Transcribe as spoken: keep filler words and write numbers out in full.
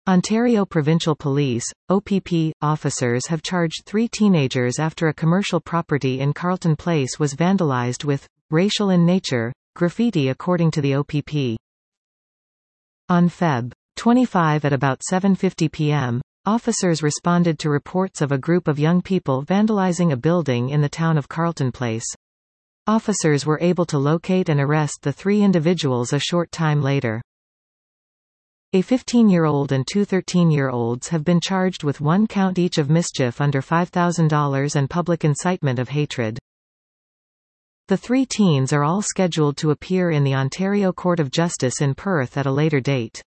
Ontario Provincial Police, O P P, officers have charged three teenagers after a commercial property in Carleton Place was vandalized with racial in nature graffiti, according to the O P P. On February twenty-fifth at about seven fifty p m, officers responded to reports of a group of young people vandalizing a building in the town of Carleton Place. Officers were able to locate and arrest the three individuals a short time later. A fifteen-year-old and two thirteen-year-olds have been charged with one count each of mischief under five thousand dollars and public incitement of hatred. The three teens are all scheduled to appear in the Ontario Court of Justice in Perth at a later date.